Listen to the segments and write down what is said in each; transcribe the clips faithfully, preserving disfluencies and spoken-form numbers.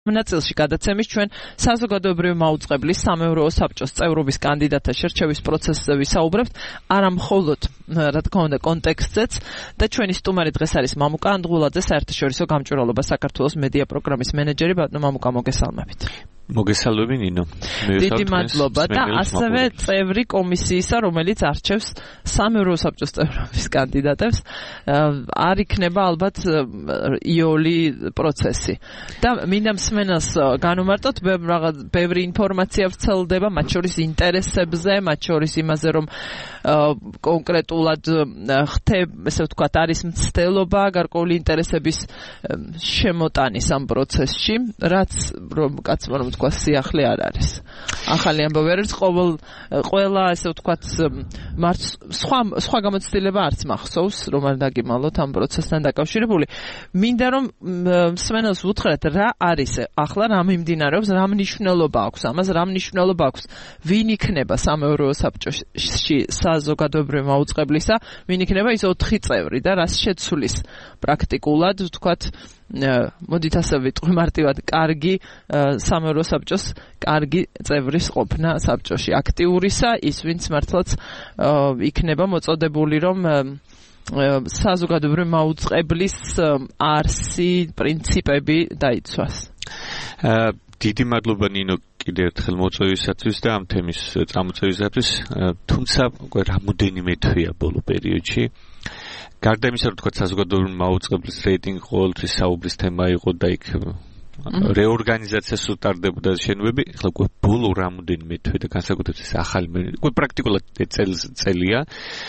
ნაწილში გადაცემის ჩვენ საზოგადოებრივი მაუწყებლის სამეურვეო საბჭოს წევრობის კანდიდატთა შერჩევის პროცესზე ვისაუბრებთ, არა მხოლოდ რა თქმა უნდა კონტექსტზეც და ჩვენი სტუმარი დღეს არის მამუკა ანდღულაძე, საერთაშორისო გამჭვირვალობა საქართველოს მედია პროგრამის მენეჯერი. ბატონო მამუკა, მოგესალმებით. მოგესალმები ნინო. დიდი მადლობა და ასევე წევრი კომისიისა, რომელიც არჩევს სამეურვეო საბჭოს წევრობის კანდიდატებს. არ იქნება ალბათ იოლი პროცესი. და მინდა მსმენელს განვმარტოთ, ბევრი ინფორმაცია ვრცელდება, მათ შორის ინტერესებზე, მათ შორის იმაზე, რომ კონკრეტულად ხდება, ესე ვთქვათ, არის მცდელობა გარკვეული ინტერესების შემოტანის ამ პროცესში, რაც რომ კაცმა რომ თქვა სიახლე არ არის. ახალი ამბავი არის, ყოველ ყველა ესე ვთქვათ მარც სხვა სხვა გამოცდილება არც მახსოვს, რომ არ დაგიმალოთ ამ პროცესთან დაკავშირებული. მინდა რომ მსმენელს ვუთხრათ, რა არის ახლა, რა მიმდინარეობს, რა მნიშვნელობა აქვს ამას, რა მნიშვნელობა აქვს ვინ იქნება სამეურვეო საბჭოში საზოგადოებრივი მაუწყებლისა, ვინ იქნება ის ოთხი წევრი და რას შეცვლის პრაქტიკულად, ვთქვათ, მოდით ასე ვიტყვი მარტივად, კარგი სამეურვეო საბჭოს კარგი წევრის ყოფნა საბჭოში, აქტიურისა, ის ვინც მართლაც იქნება მოწოდებული, რომ საზოგადოებრივი მაუწყებლის არსი, პრინციპები დაიცვას. დიდი მადლობა ნინო კიდევ ერთხელ მოწვევისათვის და ამ თემის წამოწევისათვის, თუმცა უკვე რამოდენიმე თვეა ბოლო პერიოდში. გარდა იმისა, რომ თქვა საზოგადოებრივი მაუწყებლის რეიტინგი ყოველთვის საუბრის თემა იყო და იქ რეორგანიზაციას უტარდებოდა შენობები, ახლა უკვე ბოლო რამოდენიმე თვე და განსაკუთრებით ეს ახალი უკვე პრაქტიკულად წელია,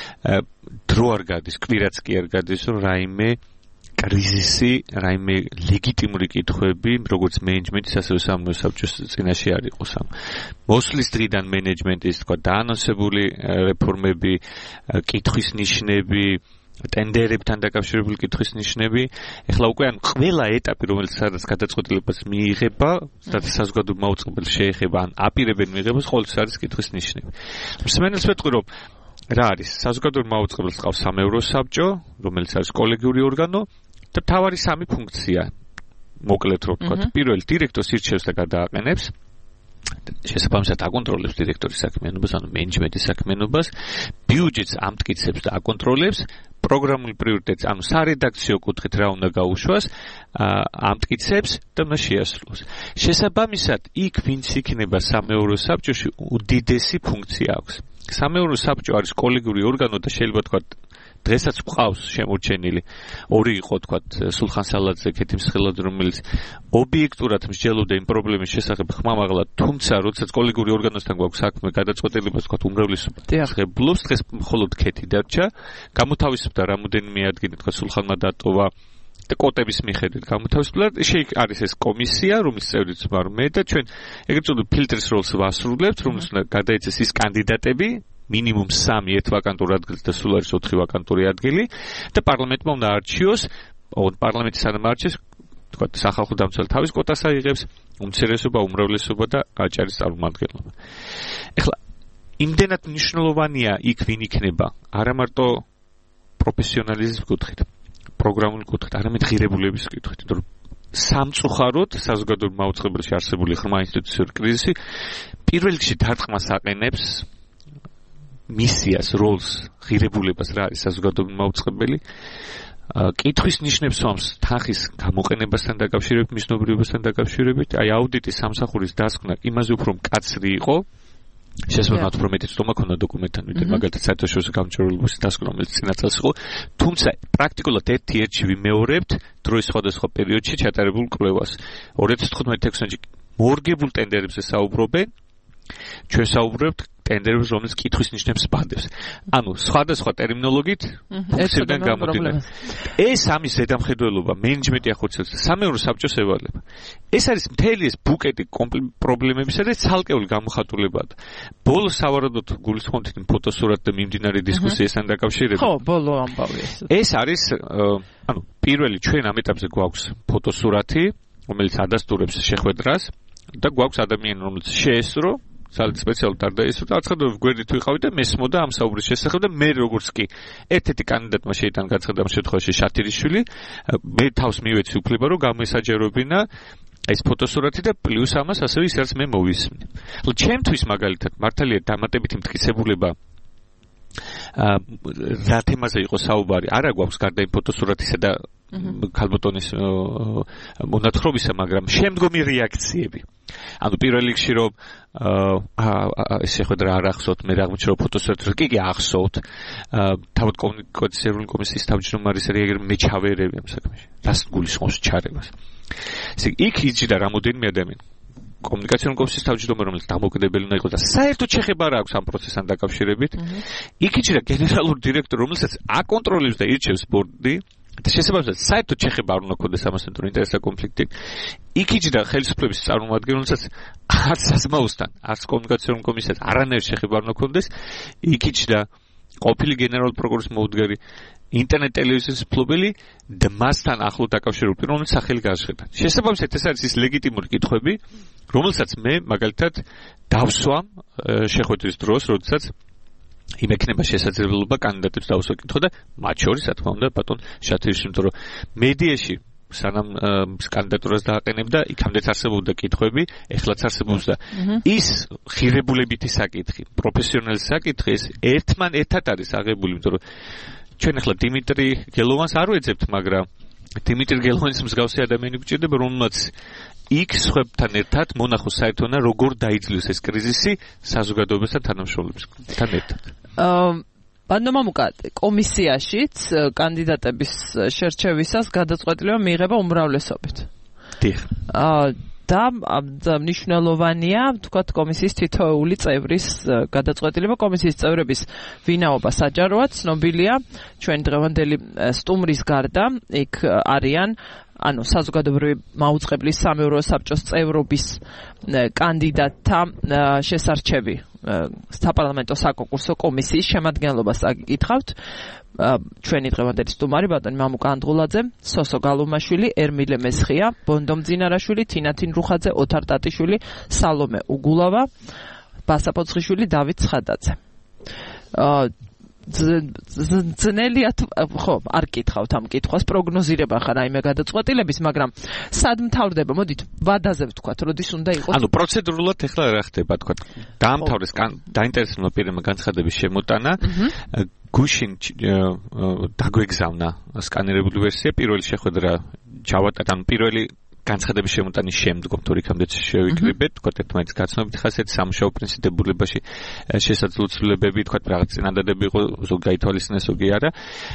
დრო არ გადის, კვირაც კი არ გადის, რომ რაიმე კრიზისი, რაიმე ლეგიტიმური კითხვები, როგორც მენეჯმენტის, ასევე სამეურვეო საბჭოს წინაშე არ იყოს. მოსვლის დღიდან მენეჯმენტის თქვა დაანონსებული რეფორმები, კითხვის ნიშნები, ტენდერებთან დაკავშირებული კითხვის ნიშნები, ეხლა უკვე ან ყველა ეტაპი, რომელიც სადაც გადაწყვეტილებას მიიღება, სადაც საზოგადოებრივ მაუწყებელს შეეხება, ან აპირებენ მიიღებას, ყოველთვის არის კითხვის ნიშნები. მსმენელს ვეტყვი, რომ რა არის? საზოგადოებრივ მაუწყებელს ყავს სამეურვეო საბჭო, რომელიც არის კოლეგიური ორგანო და მთავარი სამი ფუნქცია. მოკლედ რომ ვთქვათ, პირველი დირექტორს ირჩევს და გადააყენებს. შესაბამისად აკონტროლებს დირექტორის საქმიანობას, ანუ მენეჯმენტის საქმიანობას, ბიუჯეტს ამტკიცებს და აკონტროლებს, პროგრამული პრიორიტეტს, ანუ სარედაქციო კუთხით რა უნდა გაუშვას, ამტკიცებს და მას შეასრულოს. შესაბამისად, იქ ვინც იქნება სამეურვეო საბჭოში, უდიდესი ფუნქცია აქვს. სამეურვეო საბჭო არის კოლეგიური ორგანო და შეიძლება თქვა დღესაც გვყავს შემორჩენილი ორი იყო თქვა სულხან სალაძე, ქეთი მსხილად, რომელიც ობიექტურად მსჯელობდა იმ პრობლემის შესახებ ხმამაღლა, თუმცა როდესაც კოლეგიური ორგანოსთან გვაქვს საქმე, გადაწყვეტილებას თქვა უმრავლესობა აღებულობს, დღეს მხოლოდ ქეთი დარჩა, გამოთავისუფლდა რამოდენიმე ადგილი, თქვა სულხანმა დატოვა და კოტების მიხედვით გამოთავისუფლდა. შეიქ არის ეს კომისია, რომლის წევრიც ვარ მე და ჩვენ ეგრეთ წოდებული ფილტრის როლს ვასრულებთ, რომელიც უნდა გადაეცეს ის კანდიდატები, მინიმუმ სამი ერთ ვაკანტურ ადგილს და სულ არის ოთხი ვაკანტური ადგილი და პარლამენტმა უნდა არჩიოს, პარლამენტი სანამ არჩევს, თქვა სახალხო დამცველი თავის კვოტას აიღებს, უმცირესობა, უმრავლესობა და აჭარის წარმომადგენლობა. ეხლა იმდენად მნიშვნელოვანია იქ ვინ იქნება, არა მარტო პროფესიონალიზმის კუთხით, პროგრამული კუთხით, არამედ ღირებულების კუთხით, იმიტომ რომ სამწუხაროდ საზოგადოებრივ მაუწყებელში არსებული ღრმა ინსტიტუციური კრიზისი პირველ რიგში დარტყმას აყენებს მისიას, როლს, ღირებულებას რა არის საზოგადოებრივი მაუწყებელი, კითხვის ნიშნებს სვამს თანხის გამოყენებასთან დაკავშირებით, მიზნობრიობასთან დაკავშირებით, აი აუდიტის სამსახურის დასკვნა იმაზე უფრო მკაცრი იყო, შესაბამისად უფრო მეტი ცნობა ქონდა დოკუმენტთან, ვიდრე მაგალითად საერთაშორისო გამჭვირვალობის დასკვნა, რომელიც წინა წელს იყო, თუმცა პრაქტიკულად ერთი ერთში ვიმეორებთ დროის სხვადასხვა პერიოდში ჩატარებულ კვლევას. ორი ათას თხუთმეტი ექვსი წელს მორგებულ ტენდერებზე საუბრობენ, ჩვენ საუბრობთ ტენდერებს, რომელიც კითხვის ნიშნებს სპადებს. ანუ სხვადასხვა ტერმინოლოგით ფუნქციიდან გამომდინარე. ეს ამის ზედამხედველობა მენეჯმენტი ახორციელებს, სამეურვეო საბჭოს ევალება. ეს არის მთელი ეს ბუკეტი პრობლემებისა და ცალკეული გამოხატულებაა. ბოლოს სავარაუდოდ გულისხმობთ ფოტოსურათ და მიმდინარე დისკუსიასთან დაკავშირებით. ხო, ბოლო ამბავი ეს. ეს არის ანუ პირველი ჩვენ ამ ეტაპზე გვაქვს ფოტოსურათი, რომელიც ადასტურებს შეხვედრას და გვაქვს ადამიანი, რომელიც შეესწრო სალით სპეციალურად არ დაისურვა და აცხადებს გვერდით ვიყავი და მესმოდა ამ საუბრის შესახებ და მე როგორც კი ერთ-ერთი კანდიდატმა შეიტანა გაცხადება ამ შემთხვევაში შათირიშვილი, მე თავს მივეცი უფლება რომ გამესაჯერობინა ეს ფოტოსურათი და პლუს ამას ასევე ის რაც მე მოვისმნი. ხო, ჩემთვის მაგალითად მართალია დამატებითი მტკიცებულება აა რა თემაზე იყო საუბარი, არა გვაქვს გარდა იმ ფოტოსურათისა და ქალბატონის მონათხრობისა, მაგრამ შემდგომი რეაქციები. ანუ პირველ რიგში რომ აა ესე ხედა არ ახსოვთ, მე რა აღმოჩნდა ფოტოსურათი რომ კი კი ახსოვთ, თავად კომუნიკაციური კომისიის თავმჯდომარის რეაგირება მე ჩავერევი ამ საქმეში. რას გულისხმობს ჩარებას. ესე იქ იჯდა რამოდენიმე ადამიანი კომუნიკაციური კომისიის თავმჯდომარე, რომელიც დამოუკიდებელი უნდა იყოს და საერთოდ შეხება არ აქვს ამ პროცესთან დაკავშირებით. იქ იჯდა გენერალური დირექტორი, რომელსაც აკონტროლებს და ირჩევს ბორდი და შესაბამისად საერთოდ შეხება არ უნდა ქონდეს ამასთან, თუ ინტერესთა კონფლიქტი. იქ იჯდა ხელისუფლების წარმომადგენელი, რომელსაც არც საზმაოსთან, არც კომუნიკაციური კომისიას არანაირი შეხება არ უნდა ქონდეს. იქ იჯდა ყოფილი გენერალური პროკურორის მოუდგარი ინტერნეტ ტელევიზიის მფლობელი და მასთან ახლო დაკავშირებული პირი, რომელიც სახელი გააჟღერდა. შესაბამისად ეს არის ის ლეგიტიმური კითხვები, რომელსაც მე მაგალითად დავსვამ შეხვედრის დროს, როდესაც იმ ექნება შესაძლებლობა კანდიდატებს დავსვა კითხვა და მათ შორის, რა თქმა უნდა, ბატონ შათიშვილი, იმიტომ რომ მედიაში სანამ კანდიდატურას დააყენებდა, იქამდეც არსებობდა კითხვები, ეხლაც არსებობს და ის ღირებულებითი საკითხი, პროფესიონალი საკითხი ეს ერთმან-ერთად არის აღებული, იმიტომ რომ ჩვენ ახლა დიმიტრი გელოვანს არ ვეძებთ, მაგრამ დიმიტრი გელოვანის მსგავსი ადამიანი გვჭირდება, რომელმაც იქ სხვებთან ერთად მონახოს საერთოდ როგორ დაიძლიოს ეს კრიზისი საზოგადოებასთან თანამშრომლებთან ერთად. ბატონო მამუკა, კომისიაშიც კანდიდატების შერჩევისას გადაწყვეტილება მიიღება უმრავლესობით. დიახ. და მნიშვნელოვანია, თქვათ, კომისიის თითოეული წევრის გადაწყვეტილება. კომისიის წევრების ვინაობა საჯაროა, ცნობილია, ჩვენ დღევანდელი სტუმრის გარდა იქ არიან ანუ საზოგადოებრივი მაუწყებლის სამეურვეო საბჭოს წევრობის კანდიდატთა შესარჩევი საპარლამენტო საკონკურსო კომისიის შემადგენლობას აკითხავთ. ჩვენი დღევანდელი სტუმარი ბატონი მამუკა ანდღულაძე, სოსო გალუმაშვილი, ერმილე მესხია, ბონდო მძინარაშვილი, თინათინ რუხაძე, ოთარ ტატიშვილი, სალომე უგულავა, ბასა პოცხიშვილი, დავით ცხადაძე. ძნელია ხო არ კითხავთ ამ კითხვას, პროგნოზირება ხარ რაიმე გადაწყვეტილების, მაგრამ სად მთავრდება? მოდით ვადაზე ვთქვათ, როდის უნდა იყოს? ანუ პროცედურულად ეხლა რა ხდება, თქვათ, დაამთავრეს დაინტერესებულმა პირებმა განცხადების შემოტანა, გუშინ დაგვეგზავნა სკანირებული ვერსია, პირველი შეხვედრა ჩავატარეთ, ანუ პირველი განცხადების შემოტანის შემდგომ, თუ იქამდეც შევიკრიბეთ, თქვათ, ერთმანეთის გაცნობით ხასიათი, სამუშაო პრინციპებულებაში შესაძლო ცვლილებები, თქვათ, რაღაც წინადადები იყო, ზოგი გაითვალისწინეს, ზოგი არა.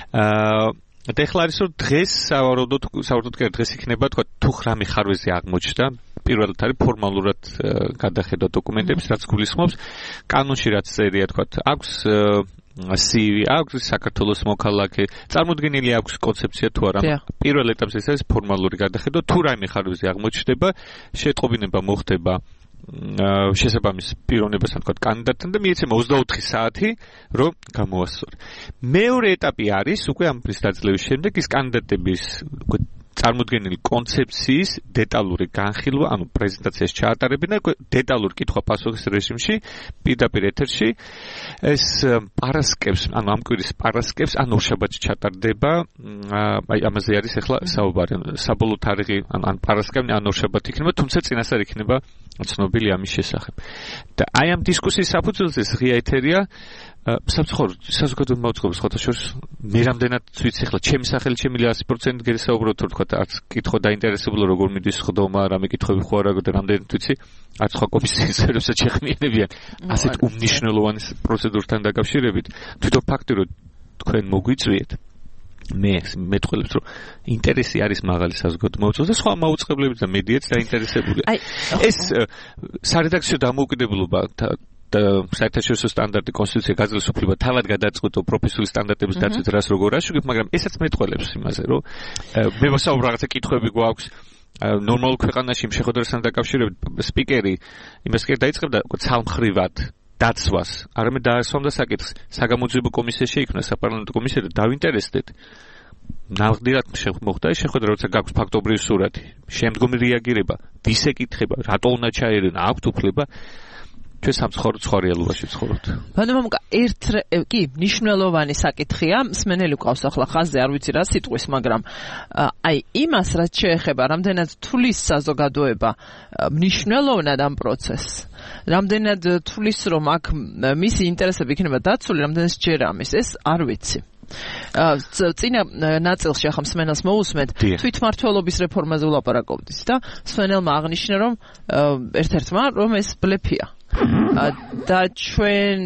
აა და ეხლა არის რომ დღეს სავარაუდოდ სავარაუდოდ კი დღეს იქნება, თქვათ, თუ ხრამი ხარვეზე აღმოჩნდა, პირველად არის ფორმალურად გადახედვა დოკუმენტების, რაც გულისხმობს კანონში რაც წერია, თქვათ, აქვს სი ვი, აქვს საქართველოს მოქალაქე, წარმოდგენილი აქვს კონცეფცია თუ არა. პირველ ეტაპზე ეს არის ფორმალური გადახედვა, თუ რაიმე ხარვეზე აღმოჩნდება, შეტყობინება მოხდება შესაბამის პიროვნებასთან, თქვათ, კანდიდატთან და მიეცემა ოცდაოთხი საათი, რომ გამოასწორო. მეორე ეტაპი არის უკვე ამ ფრის დაძლევის შემდეგ ის კანდიდატების წარმოდგენილი კონცეფციის დეტალური განხილვა, ანუ პრეზენტაციის ჩაატარებინა დეტალურ კითხვა-პასუხის რეჟიმში, პირდაპირ ეთერში. ეს პარასკევს, ანუ ამ კვირის პარასკევს, ან ორშაბათში ჩატარდება. აი ამაზე არის ახლა საუბარი. საბოლოო თარიღი ან პარასკევი, ან ორშაბათი იქნება, თუმცა წინასწარ იქნება ცნობილი ამის შესახებ. და აი ამ დისკუსიის საფუძველზე ღია ეთერია სამწუხაროდ საზოგადოებრივ მოწყობის ხოთაშორის მე რამდენად ვიცი ახლა ჩემი სახელი ჩემი ათი პროცენტი გესაუბროთ, თუ თქვა არც კითხვა დაინტერესებულა როგორ მიდის ხდომა, რამე კითხვები ხო არა და რამდენად ვიცი არც სხვა კომისიის წევრებსაც შეხმიანებიან ასეთ უმნიშვნელოვან პროცედურთან დაკავშირებით. თვითონ ფაქტი რომ თქვენ მოგვიწვიეთ მე მეტყველებს რომ ინტერესი არის მაღალი საზოგადოებრივ მოწყობს და სხვა მაუწყებლები და მედიაც დაინტერესებულია. ეს სარედაქციო დამოუკიდებლობა და საერთაშორისო სტანდარტი კონსტიტუცია გაძლევს უფლება თავად გადაწყვეტო პროფესიული სტანდარტების დაცვით რას როგორ აშუქებ, მაგრამ ესაც მეტყველებს იმაზე რომ მე ვსაუბრობ რაღაცა კითხვები გვაქვს ნორმალურ ქვეყანაში იმ შეხვედრასთან დაკავშირებით სპიკერი იმას კი დაიწყებდა ცალმხრივად დაცვას, არამედ დაასვამდა საკითხს საგამოძიებო კომისია შეიქმნა საპარლამენტო კომისია და დავინტერესდეთ ნამდვილად მოხდა ეს შეხვედრა, როცა გაქვს ფაქტობრივი სურათი, შემდგომი რეაგირება, ვის ეკითხება, რატო უნდა ჩაერენა, აქვთ უფლება ჩვენ სამწუხაროდ სხვა რეალობაში ვცხოვრობთ. ბანო მამუკა ერთ კი მნიშვნელოვანი საკითხია, მსმენელი გვყავს ახლა ხაზზე, არ ვიცი რა სიტყვის, მაგრამ აი იმას რაც შეეხება, რამდენად თulis საზოგადოება მნიშვნელოვნად ამ პროცესს. რამდენად თulis რომ აქ მისი ინტერესები იქნება დაცული, რამდენად ჯერ ამის, ეს არ ვიცი. წინა ნაწილში ახლა მსმენელს მოусმეთ თვითმმართველობის რეფორმაზე ვლაპარაკობდით და მსმენელმა აღნიშნა რომ ერთ-ერთმა რომ ეს ბლეფია და ჩვენ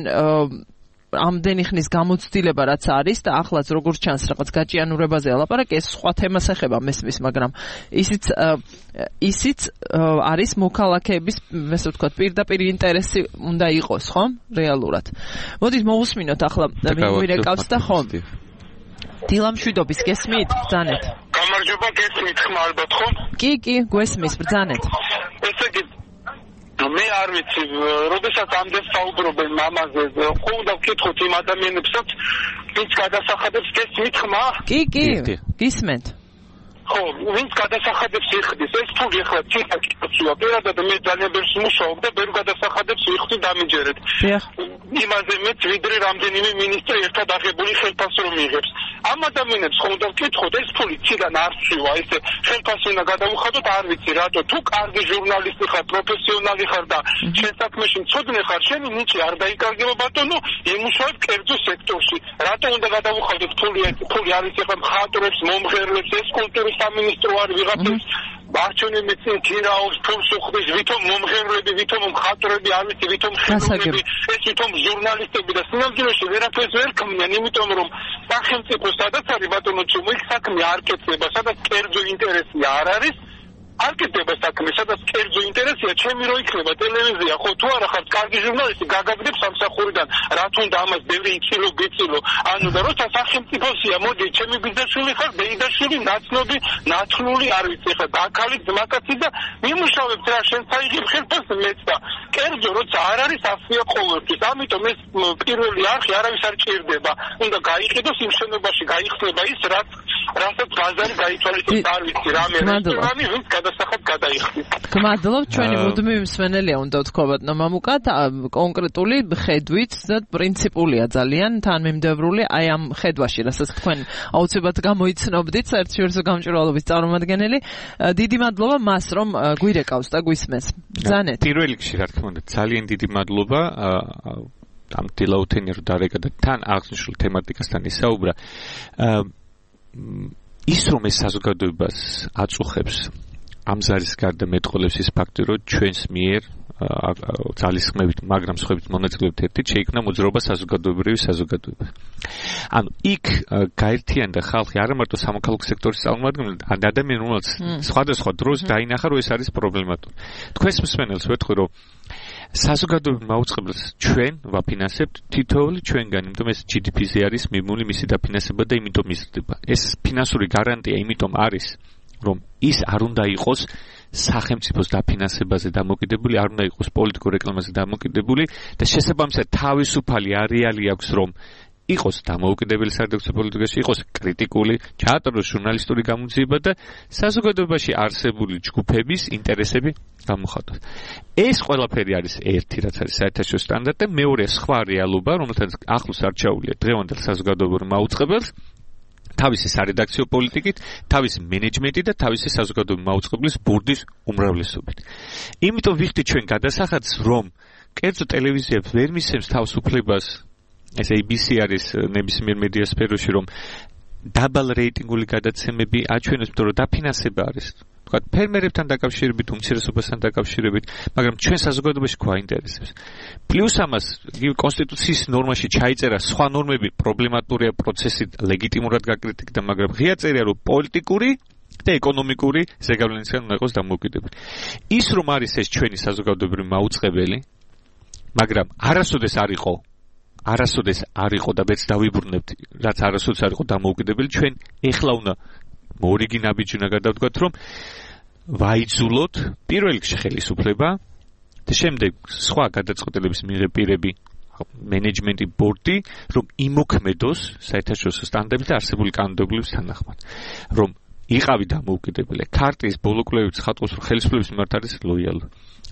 ამდენი ხნის გამოცდილება რაც არის და ახლაც როგორც ჩანს რაღაც გაჭიანურებაზე ლაპარაკი ეს სხვა თემას ეხება მესმის მაგრამ ისიც ისიც არის მოქალაქეების ესე ვთქვათ პირდაპირ ინტერესი უნდა იყოს ხო რეალურად მოდით მოვუსმინოთ ახლა მივირეკავს და ხო დილამშვიდობის გესმით ბრძანეთ გამარჯობა გესმით ხმა ალბათ ხო კი კი გვესმის ბრძანეთ ესე იგი მე არ ვიცი, როდესაც ამდენ საუბრობენ მამაზე, ხო უნდა ვკითხოთ იმ ადამიანებსაც, ვინც გადასახადებს გესმით ხმა? კი, კი, გისმენთ. ხო, ვინც გადასახადებს იხდის, ეს თუ ეხლა ციხა კითხვა, პირადად მე ძალიან ბევრს მუშაობ და ბევრ გადასახადებს ვიხდი დამიჯერეთ. იმაზე მეც ვიდრე რამდენიმე მინისტრი ერთად აღებული ხელფასს რომ იღებს. ამ ადამიანებს ხო უნდა ვკითხოთ, ეს ფული ციდან არ ცვივა, ესე ხელფასი უნდა გადავუხადოთ, არ ვიცი რატო, თუ კარგი ჟურნალისტი ხარ, პროფესიონალი ხარ და შენ საქმეში მცოდნე ხარ, შენი ნიჭი არ დაიკარგება ბატონო, იმუშავებ კერძო სექტორში. რატო უნდა გადავუხადოთ ფული, ფული არის ეხლა მხატვრებს, მომღერლებს, ეს კულტურის სამინისტრო არ ვიღებთ ბარჩონი მეცი ქირაობს ფულს უხდის ვითომ მომღერლები ვითომ მხატვრები არ ვიცი ვითომ ხელოვნები ეს ვითომ ჟურნალისტები და სინამდვილეში ვერაფერს ვერ ქმნიან იმიტომ რომ სახელმწიფო სადაც არის ბატონო ჩუმი საქმე არ კეთდება სადაც კერძო ინტერესი არ არის არ კეთდება საქმე სადაც კერძო ინტერესია ჩემი რო იქნება ტელევიზია ხო თუ არა ხარ კარგი ჟურნალისტი გაგაგდებს სამსახურიდან რა თუნდა ამას ბევრი იცილო გიცილო ანუ და როცა სახელმწიფოსია მოდი ჩემი ბიძაშვილი ხარ ბეიდაშვილი ნაცნობი ნათლული არ ვიცი ხა დაკალი ძმაკაცი და მიმუშავებ რა შენ საიღებ ხელფასს მეც და კერძო როცა არ არის ასია ყოველთვის ამიტომ ეს პირველი არხი არავის არ ჭირდება უნდა გაიყიდოს იმ შენობაში გაიხსნება ის რაც რასაც ბაზარი გაითვალისწინებს არ ვიცი რამე რესტორანი ვინც გადასახად გადაიხდის. გმადლობ ჩვენი მუდმივი მსმენელია უნდა ვთქვათ მამუკა კონკრეტული ხედვით და პრინციპულია ძალიან თანმიმდევრული აი ამ ხედვაში რასაც თქვენ აუცილებლად გამოიცნობდით საერთო გამჭვირვალობის წარმომადგენელი დიდი მადლობა მას რომ გვირეკავს და გვისმენს. ბრძანეთ. პირველ რიგში რა თქმა უნდა ძალიან დიდი მადლობა ამ დილაუთენია რომ დარეკა და თან აღნიშნულ თემატიკასთან ისაუბრა. ის რომ ეს საზოგადოებას აწუხებს ამ ზარის გარდა მეტყოლებს ის ფაქტი რომ ჩვენს მიერ ძალისხმევით მაგრამ სხვებით მონაწილეობით ერთით შეიქმნა მოძრაობა საზოგადოებრივი საზოგადოება. ანუ იქ გაერთიანდა ხალხი არა მარტო სამოქალაქო სექტორის წარმომადგენლები, ადამიანები რომელსაც სხვადასხვა დროს დაინახა რომ ეს არის პრობლემატური. თქვენს მსმენელს ვეთქვი რომ საზოგადოებრივ მაუწყებელს ჩვენ ვაფინანსებთ თითოეული ჩვენგან, იმიტომ ეს ჯი დი პი-ზე არის მიმული მისი დაფინანსება და იმიტომ იზრდება. ეს ფინანსური გარანტია იმიტომ არის, რომ ის არ უნდა იყოს სახელმწიფოს დაფინანსებაზე დამოკიდებული, არ უნდა იყოს პოლიტიკურ რეკლამაზე დამოკიდებული და შესაბამისად თავისუფალი არეალი აქვს, რომ იყოს დამოუკიდებელი სარედაქციო პოლიტიკაში, იყოს კრიტიკული, ჩაატაროს ჟურნალისტური გამოძიება და საზოგადოებაში არსებული ჯგუფების ინტერესები გამოხატოს. ეს ყველაფერი არის ერთი, რაც არის საერთაშორისო სტანდარტი, მეორე სხვა რეალობა, რომელთაც ახლოს არჩეულია დღევანდელ საზოგადოებრივ მაუწყებელს. თავისი სარედაქციო პოლიტიკით, თავისი მენეჯმენტით და თავისი საზოგადოებრივი მაუწყებლის ბურდის უმრავლესობით. იმიტომ ვიხდი ჩვენ გადასახადს, რომ კერძო ტელევიზიებს ვერ მისცემს თავს უფლებას, ეს ეი ბი სი არის ნებისმიერ მედია სფეროში, რომ დაბალ რეიტინგული გადაცემები აჩვენოს, იმიტომ რომ დაფინანსება არის. თქვა ფერმერებთან დაკავშირებით, უმცირესობასთან დაკავშირებით, მაგრამ ჩვენ საზოგადოებაში ყვა ინტერესებს. პლუს ამას კონსტიტუციის ნორმაში ჩაიწერა სხვა ნორმები პრობლემატურია პროცესი ლეგიტიმურად გაკრიტიკდა, მაგრამ ღია წერია რომ პოლიტიკური და ეკონომიკური ზეგავლენისგან უნდა იყოს დამოუკიდებელი. ის რომ არის ეს ჩვენი საზოგადოებრივი მაუწყებელი, მაგრამ არასოდეს არ იყო არასოდეს არ იყო და მეც დავიბრუნებთ, რაც არასოდეს არ იყო დამოუკიდებელი, ჩვენ ეხლა უნდა მორიგი ნაბიჯი უნდა გადავდგათ, რომ ვაიძულოთ პირველ რიგში ხელისუფლება და შემდეგ სხვა გადაწყვეტილების მიღებ პირები, მენეჯმენტი, ბორდი, რომ იმოქმედოს საერთაშორისო სტანდარტებით არსებული კანონმდებლობის თანახმად, რომ იყავი დამოუკიდებელი. ქარტიის ბოლო კვლევით ხატავს, რომ ხელისუფლების მიმართ არის ლოიალური.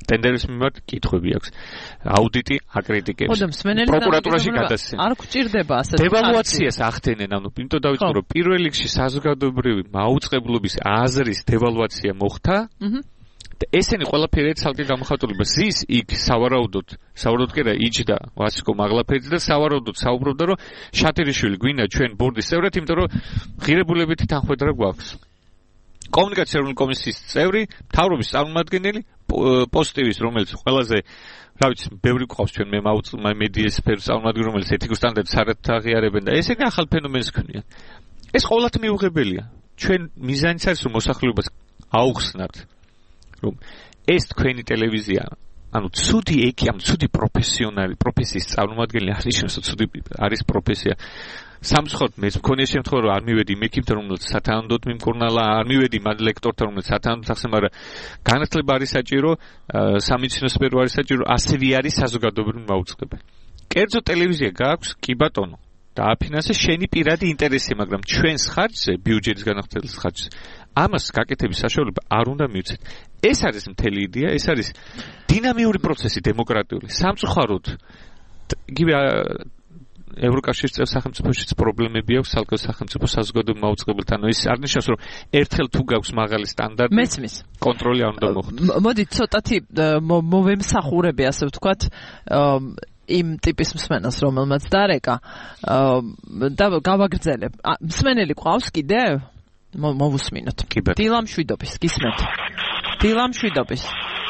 ტენდერის მიმართ კითხვები აქვს. აუდიტი აკრიტიკებს. პროკურატურაში გადასცემა. არ გვჭირდება ასეთი. დევალვაციას ახდენენ, ანუ იმიტომ დავიწყო, რომ პირველ რიგში საზოგადოებრივი მაუწყებლობის აზრის დევალვაცია მოხდა. აჰა. და ესენი ყველაფერი ცალკე გამოხატულება ზის იქ სავარაუდოდ სავარაუდოდ კი რა იჯდა ვასიკო მაღლაფეძე და სავარაუდოდ საუბრობდა რომ შათერიშვილი გვინდა ჩვენ ბორდის წევრად იმიტომ რომ ღირებულებითი თანხმედრა გვაქვს კომუნიკაციური კომისიის წევრი მთავრობის წარმომადგენელი პოზიტივის რომელიც ყველაზე რა ვიცი ბევრი ყავს ჩვენ მე მაუწყმა მედიის სფეროს წარმომადგენელი რომელიც ეთიკურ სტანდარტებს არ აღიარებენ და ესენი ახალ ფენომენს ქმნიან ეს ყოველთ მიუღებელია ჩვენ მიზანიც არის რომ მოსახლეობას აუხსნათ რომ ეს თქვენი ტელევიზია ანუ ცუდი ეკი ამ ცუდი პროფესიონალი პროფესიის წარმომადგენელი არ ნიშნავს ცუდი არის პროფესია სამწუხაროდ მე მქონია შემთხვევა რომ არ მივედი მექიმთან რომელიც სათანადოდ მიმკურნალა არ მივედი მან ლექტორთან რომელიც სათანადოდ ახსენ მაგრამ განათლება არის საჭირო სამედიცინო სფერო არის საჭირო ასევე არის საზოგადოებრივი მაუწყებელი კერძო ტელევიზია გააქვს კი ბატონო დააფინანსე შენი პირადი ინტერესია მაგრამ ჩვენს ხარჯზე ბიუჯეტის განახორციელის ხარჯზე ამას გაკეთების საშუალება არ უნდა მივცეთ ეს არის მთელი იდეა ეს არის დინამიური პროცესი დემოკრატიული სამწუხაროდ იგივე ევროკავშირის წევრ სახელმწიფოშიც პრობლემები აქვს ცალკე სახელმწიფო საზოგადოებრივ მაუწყებელთან ის არ ნიშნავს რომ ერთხელ თუ გაქვს მაღალი სტანდარტი მესმის კონტროლი არ უნდა მოხდეს მოდი ცოტათი მოვემსახურები ასე ვთქვათ იმ ტიპის მსმენელს რომელმაც დარეკა და გავაგრძელებ მსმენელი ყავს კიდე მოვუსმინოთ დილა მშვიდობის გისმენთ დილა მშვიდობის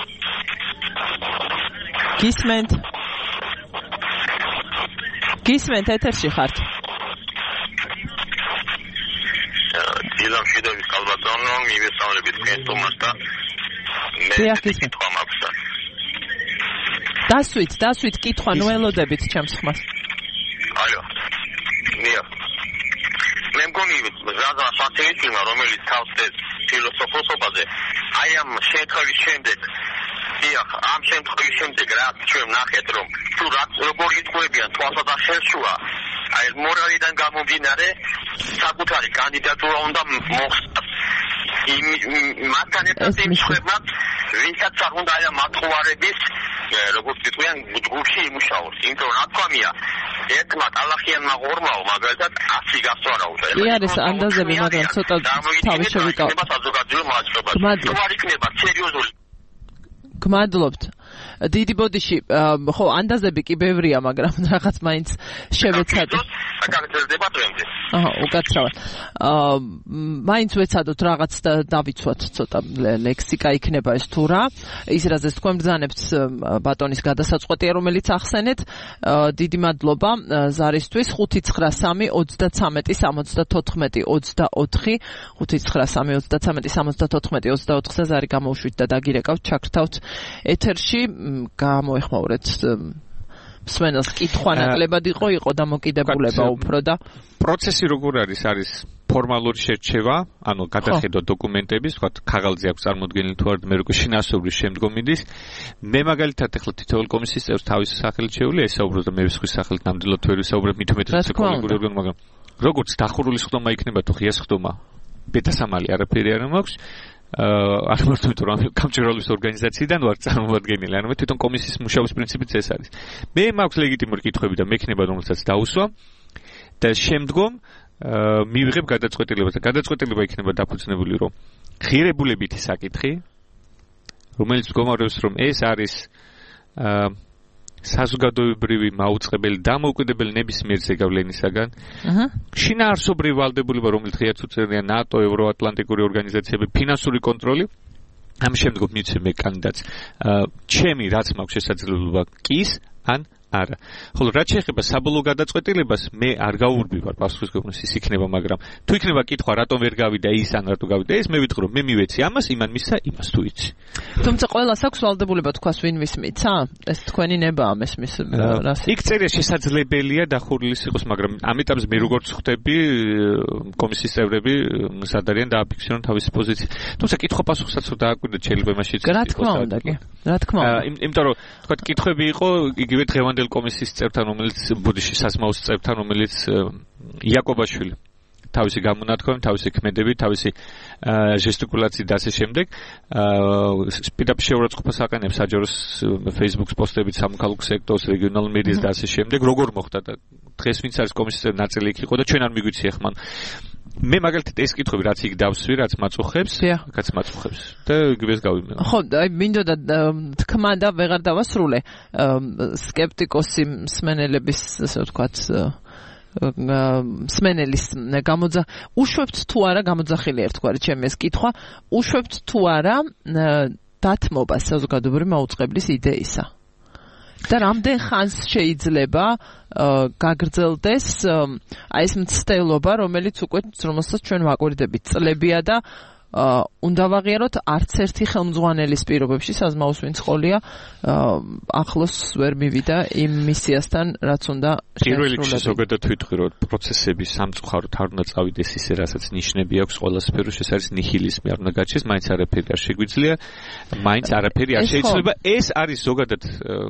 გისმენთ გისმენთ ეთერში ხართ დილა მშვიდობის კალბატონო მივესალმებით თქვენ თომას და მე კითხვა მაქვს დასვით დასვით კითხვა ნუ ელოდებით ჩემს ხმას ალო მია მე მგონი ზაზა სათეიჩიმა რომელიც თავს ეს ფილოსოფოსობაზე აი ამ შემთხვევის შემდეგ დიახ ამ შემთხვევის შემდეგ რა ჩვენ ნახეთ რომ თუ რაც როგორ იტყუებიან თვალსა და ხელშუა აი მორალიდან გამომდინარე საკუთარი კანდიდატურა უნდა მოხსნას მათთან ერთად იმ ხმებმა ვინცაც არ უნდა აი ამ მათხოვარების როგორც იტყვიან ჯგუფში იმუშაოს იმიტომ რა თქვამია ერთმა ტალახიანმა ღორმაო მაგალითად ასი გასვარაუდა კი არის ანდაზები მაგრამ ცოტა თავი შევიკავ გმადლობთ იქნება სერიოზული გმადლობთ დიდი ბოდიში ხო ანდაზები კი ბევრია მაგრამ რაღაც მაინც შევეცადოთ გაგრძელდება დღემდე აჰა უკაცრავად აა მაინც ვეცადოთ რაღაც დავიცვათ ცოტა ლექსიკა იქნება ეს თუ რა ის რაზეც თქვენ ბრძანებთ ბატონის გადასაწყვეტია რომელიც ახსენეთ დიდი მადლობა ზარისთვის ხუთი ცხრა სამი ოცდათრამეტი სამოცდათოთხმეტი ოცდაოთხი ხუთი ცხრა სამი ოცდათრამეტი სამოცდათოთხმეტი ოცდაოთხზე ზარი გამოვშვით და დაგირეკავთ ჩაგრთავთ ეთერში გამოეხმაურეთ მსმენელს კითხვა ნაკლებად იყო იყო დამოკიდებულება უფრო და პროცესი როგორ არის არის ფორმალური შერჩევა ანუ გადახედვა დოკუმენტების თქვა ქაღალდზე აქვს წარმოდგენილი თუ არა მე როგორ შინაარსობრივ შემდგომ მიდის მე მაგალითად ახლა თითოეულ კომისიის წევრს თავის სახელით შეუძლია ესაუბროს და მე ვისხვის სახელით ნამდვილად ვერ ვისაუბრებ მით უმეტეს ეკონომიკური ორგანო მაგრამ როგორც დახურული ხდომა იქნება თუ ღიას ხდომა ბეტასამალი არაფერი არ მაქვს არ მარტო იმიტომ რომ გამჭირვალების ორგანიზაციიდან ვარ წარმომადგენელი, ანუ მე თვითონ კომისიის მუშაობის პრინციპიც ეს არის. მე მაქვს ლეგიტიმური კითხვები და მექნება რომელსაც დაუსვა და შემდგომ მივიღებ გადაწყვეტილებას და გადაწყვეტილება იქნება დაფუძნებული რომ ღირებულებითი საკითხი რომელიც მდგომარეობს რომ ეს არის საზოგადოებრივი მაუწყებელი დამოუკიდებელი ნებისმიერ ზეგავლენისაგან. აჰა. შინაარსობრივი ვალდებულება, რომელიც ღიაც უწევია ნატო, ევროატლანტიკური ორგანიზაციები, ფინანსური კონტროლი. ამ შემდგომ მიცემ მე კანდიდატს. ჩემი რაც მაქვს შესაძლებლობა კის ან არა. ხოლო რაც შეეხება საბოლოო გადაწყვეტილებას, მე არ გაურბივარ პასუხისმგებლობას ის იქნება, მაგრამ თუ იქნება კითხვა, რატომ ვერ გავიდა ის ან რატო გავიდა ეს, მე ვიტყვი რომ მე მივეცი ამას, იმან მისცა იმას თუ იცი. თუმცა ყველას აქვს ვალდებულება თქვას ვინ მისმიცა? ეს თქვენი ნებაა მესმის რას. იქ წერია შესაძლებელია დახურილის იყოს, მაგრამ ამ ეტაპზე მე როგორც ხვდები კომისიის წევრები სადარიან დააფიქსირონ თავისი პოზიცია. თუმცა კითხვა პასუხსაც რომ დააკვირდეთ შეიძლება მაშინ რა თქმა უნდა კი. რა თქმა უნდა. იმიტომ რომ თქვა კითხვები იყო იგივე დღევანდელ კომისიის წევრთან, რომელიც ბუდიში საზმაოს წევრთან, რომელიც იაკობაშვილი თავისი გამონათქვამი, თავისი ქმედები, თავისი ჟესტიკულაციით და ასე შემდეგ. პირდაპირ შეურაცხყოფას აყენებს საჯაროს Facebook-ს პოსტებით სამოქალაქო სექტორს, რეგიონალურ მედიას და ასე შემდეგ. როგორ მოხდა და დღეს ვინც არის კომისიის ნაწილი იქ იყო და ჩვენ არ მიგვიცი ახლა მე მაგალითად ეს კითხვები რაც იქ დავსვი, რაც მაწუხებს, რაც მაწუხებს და იგივეს გავიმეორე. ხო, აი მინდოდა თქმა და ვეღარ დავასრულე. სკეპტიკოსი მსმენელების, ასე ვთქვათ, მსმენელის გამოძა უშვებთ თუ არა გამოძახილი ერთგვარი ჩემი ეს კითხვა, უშვებთ თუ არა დათმობა საზოგადოებრივი მაუწყებლის იდეისა. და რამდენ ხანს შეიძლება გაგრძელდეს აი ეს მცდელობა, რომელიც უკვე რომელსაც ჩვენ ვაკვირდებით წლებია და უნდა ვაღიაროთ არც ერთი ხელმძღვანელის პირობებში საზმაოს ვინც ყოლია ახლოს ვერ მივიდა იმ მისიასთან რაც უნდა პირველ რიგში ზოგადად ვიტყვი რომ პროცესები სამწუხაროდ არ უნდა წავიდეს ისე რასაც ნიშნები აქვს ყველა სფეროში ეს არის ნიჰილიზმი არ უნდა გაჩეს მაინც არაფერი არ შეგვიძლია მაინც არაფერი არ შეიძლება ეს არის ზოგადად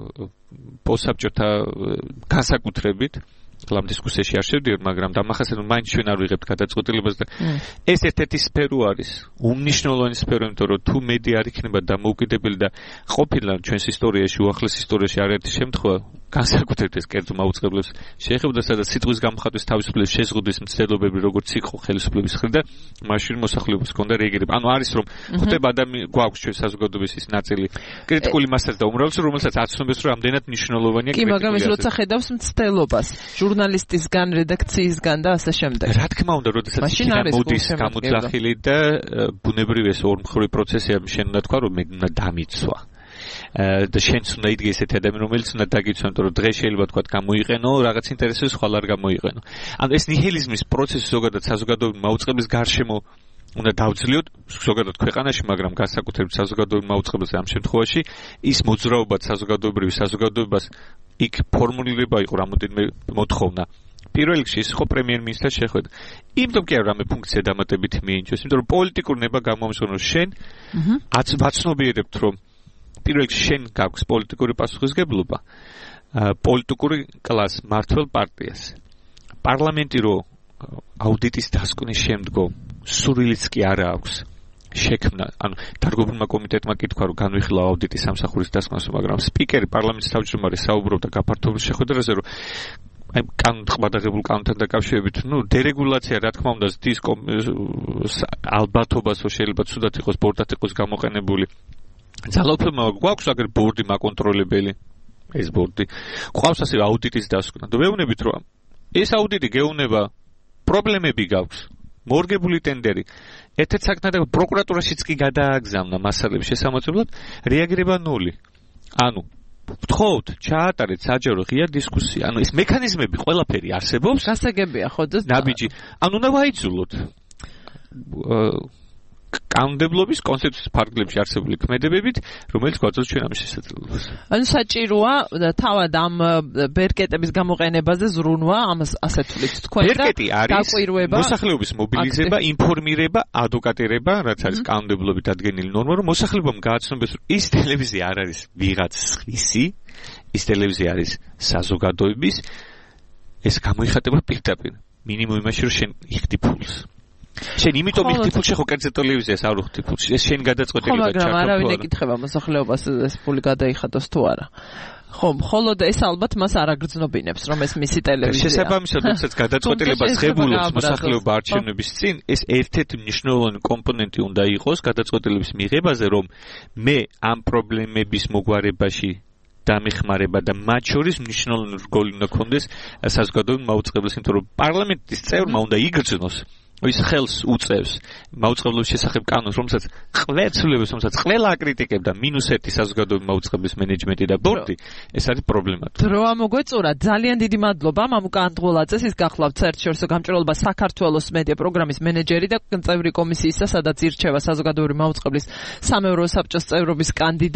პოსაბჭოთა განსაკუთრებით ლამ დისკუსიაში არ შევდივარ, მაგრამ დამახასიათებთ მაინც ჩვენ არ ვიღებთ გადაწყვეტილებას და ეს ერთ-ერთი სფერო არის, უმნიშვნელოვანი სფერო, იმიტომ რომ თუ მედია არ იქნება დამოუკიდებელი და ყოფილა ჩვენს ისტორიაში, უახლეს ისტორიაში არაერთი შემთხვევა, განსაკუთრებით ეს კერძო მაუწყებლებს შეეხებოდა, სადაც სიტყვის გამოხატვის თავისუფლების შეზღუდვის მცდელობები როგორც იყო ხელისუფლების მხრიდან, მაშინ მოსახლეობას ჰქონდა რეაგირება. ანუ არის რომ ხდება ადამიანი გვაქვს ჩვენ საზოგადოების ის ნაწილი კრიტიკული მასაც და უმრავლესობა რომელსაც აცნობს რომ ამდენად მნიშვნელოვანია კრიტიკული. კი, მაგრამ ის როცა ხედავს მცდელობას ჟურნალისტისგან, რედაქციისგან და ასე შემდეგ. რა თქმა უნდა, როდესაც იქიდან მოდის გამოძახილი და ბუნებრივი ეს ორმხრივი პროცესია, შენ უნდა თქვა, რომ მე უნდა დამიცვა. და შენც უნდა იდგე ესეთი ადამიანი, რომელიც უნდა დაგიცვა, იმიტომ რომ დღეს შეიძლება თქვა გამოიყენო რაღაც ინტერესებს, ხვალ არ გამოიყენო. ანუ ეს ნიჰილიზმის პროცესი ზოგადად საზოგადოებრივი მაუწყებლის გარშემო უნდა დავძლიოთ ზოგადად ქვეყანაში, მაგრამ განსაკუთრებით საზოგადოებრივ მაუწყებელს ამ შემთხვევაში ის მოძრაობაც საზოგადოებრივი საზოგადოებას იქ ფორმულირება იყო რამოდენიმე მოთხოვნა. პირველ რიგში ის ხო პრემიერ-მინისტრს შეხვედა. იმიტომ კი არ რამე ფუნქცია დამატებით მიენიჭოს, იმიტომ რომ პოლიტიკური ნება გამომსხონოს შენ აც ვაცნობიერებთ რომ პირველ რიგში შენ გაქვს პოლიტიკური პასუხისგებლობა პოლიტიკური კლას მართლ პარტიას. პარლამენტი რო აუდიტის დასკვნის შემდგომ სურვილიც კი არ აქვს შექმნა, ანუ დარგობრივმა კომიტეტმა კითხვა რომ განვიხილავ აუდიტის სამსახურის დასკვნას, მაგრამ სპიკერი პარლამენტის თავმჯდომარე საუბრობდა გაფართოებულ შეხვედრაზე, რომ აი კანონთმადაღებულ კანონთან დაკავშირებით, ну, დერეგულაცია რა თქმა უნდა ზრდის ალბათობას, რომ შეიძლება ცუდად იყოს, ბორდად იყოს გამოყენებული. ძალაუფლება გვაქვს, აგერ ბორდი მაკონტროლებელი, ეს ბორდი. გვყავს ასევე აუდიტის დასკვნა. და ვეუბნებით, რომ ეს აუდიტი გეუბნება პრობლემები გაქვს. მორგებული ტენდერი. ერთ-ერთ საკითხად პროკურატურაშიც კი გადააგზავნა მასალების შესამოწმებლად, რეაგირება ნული. ანუ ვთხოვთ, ჩაატარეთ საჯარო ღია დისკუსია. ანუ ეს მექანიზმები ყველაფერი არსებობს. გასაგებია ხო და ნაბიჯი. ანუ უნდა ვაიძულოთ. კანონმდებლობის კონსტიტუციის ფარგლებში არსებული ქმედებებით, რომელიც გვაძლევს ჩვენ ამის შესაძლებლობას. ანუ საჭიროა თავად ამ ბერკეტების გამოყენებაზე ზრუნვა, ამას ასე თვლით თქვენ და ბერკეტი არის მოსახლეობის მობილიზება, ინფორმირება, ადვოკატირება, რაც არის კანონმდებლობით ადგენილი ნორმა, რომ მოსახლეობამ გააცნობეს, რომ ის ტელევიზია არ არის ვიღაც სხვისი, ის ტელევიზია არის საზოგადოების, ეს გამოიხატება პირდაპირ. მინიმუმ იმაში, რომ შენ იხდი ფულს. შენ იმიტომ მიხდი ფულში ხო კერძო ტელევიზიას არ უხდი ფულში. ეს შენ გადაწყვეტილი და ჩართო. ხო, მაგრამ არავინ ეკითხება მოსახლეობას ეს ფული გადაიხადოს თუ არა. ხო, მხოლოდ ეს ალბათ მას არ აგრძნობინებს, რომ ეს მისი ტელევიზია. შესაბამისად, როდესაც გადაწყვეტილებას ღებულობს მოსახლეობა არჩევნების წინ, ეს ერთ-ერთი მნიშვნელოვანი კომპონენტი უნდა იყოს გადაწყვეტილების მიღებაზე, რომ მე ამ პრობლემების მოგვარებაში დამეხმარება და მათ შორის მნიშვნელოვანი როლი უნდა ქონდეს საზოგადოებრივ მაუწყებელს, იმიტომ რომ პარლამენტის წევრმა უნდა იგრძნოს ის ხელს უწევს მაუწყებლობის შესახებ კანონს, რომელსაც ყველაცლებს, რომელსაც ყველა აკრიტიკებდა მინუს ერთი საზოგადოებრივი მაუწყებლის მენეჯმენტი და ბორდი, ეს არის პრობლემა. დრო ამოგვეწურა, ძალიან დიდი მადლობა მამუკა ანდღოლაძეს, ის გახლავთ საერთაშორისო გამჭრელობა საქართველოს მედია პროგრამის მენეჯერი და წევრი კომისიისა, სადაც ირჩევა საზოგადოებრივი მაუწყებლის სამეურვეო საბჭოს წევრობის კანდიდატი.